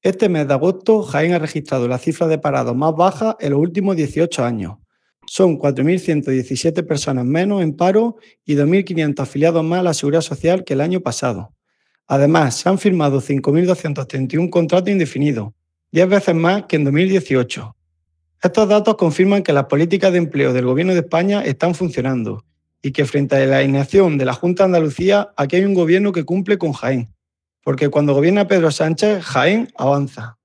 Este mes de agosto, Jaén ha registrado la cifra de parados más baja en los últimos 18 años. Son 4.117 personas menos en paro y 2.500 afiliados más a la Seguridad Social que el año pasado. Además, se han firmado 5.231 contratos indefinidos, 10 veces más que en 2018. Estos datos confirman que las políticas de empleo del Gobierno de España están funcionando y que frente a la inacción de la Junta de Andalucía, aquí hay un gobierno que cumple con Jaén, porque cuando gobierna Pedro Sánchez, Jaén avanza.